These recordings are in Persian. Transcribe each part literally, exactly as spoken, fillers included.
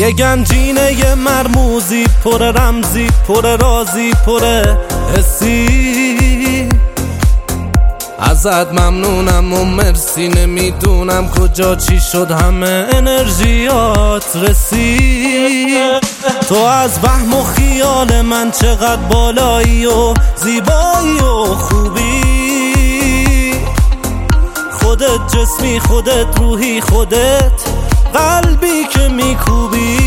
یه گنجینه یه مرموزی، پر رمزی، پر رازی، پر حسی. ازت ممنونم و مرسی، نمیدونم کجا چی شد همه انرژیات رسید. تو از وهم و خیال من چقدر بالایی و زیبایی و خوبی. خودت جسمی، خودت روحی، خودت قلبی که میکوبی.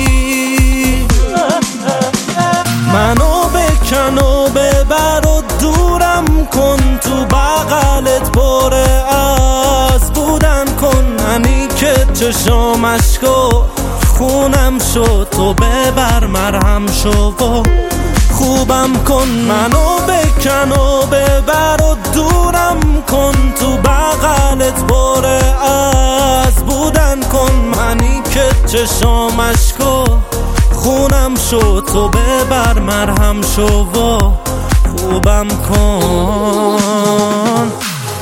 منو بکن و ببر و دورم کن، تو بغلت پر از بودن کن. منی که چشام اشکو خونم شد، تو ببر مرهم شو و خوبم کن. منو بکن و ببر و دورم کن، تو بغلت پر از بودن کن. منی که چشام اشکو خونم شد، تو ببر مرهم شو و خوبم کن.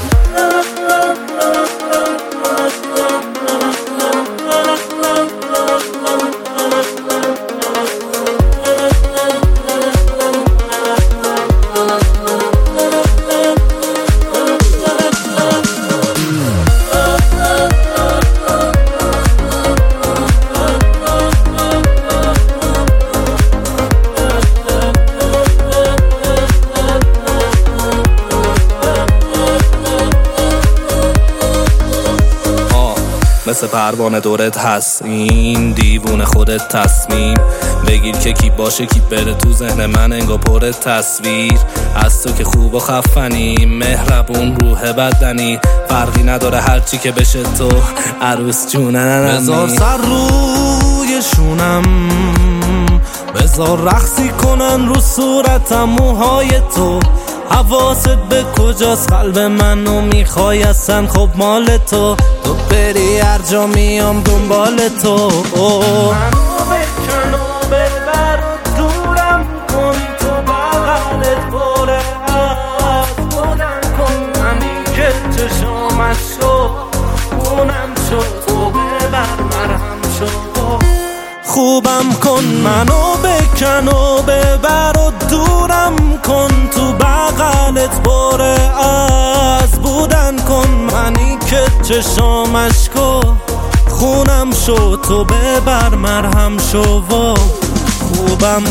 مثل پروانه دورت هست، این دیوونه خودت تصمیم بگیر که کی باشه کی بره. تو ذهن من انگار پر تصویر از تو که خوب و خفنی، مهربون روح بدنی، فرقی نداره هرچی که بشه تو عروس جونم. بذار سر روی شونم، بذار رقصی کنن رو صورتم موهای تو. حواست به کجاست، قلب منو میخوای اصلا، خب مال تو. تو بری هر جا میام دنبال تو. منو بکن و ببر و دورم کن، تو بغلت پر از بودن کن. منی که چشامش شد خونم شد، تو ببر مرهم شد خوبم کن. منو بکن و ببر و دورم کن، تو بغلت پر از بودن کن. منی که چشامش کو خونم شد، تو ببر مرهم شو و خوبم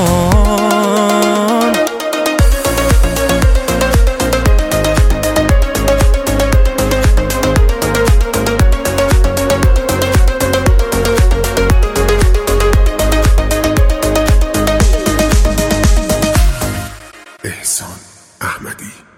کن. احسان احمدی.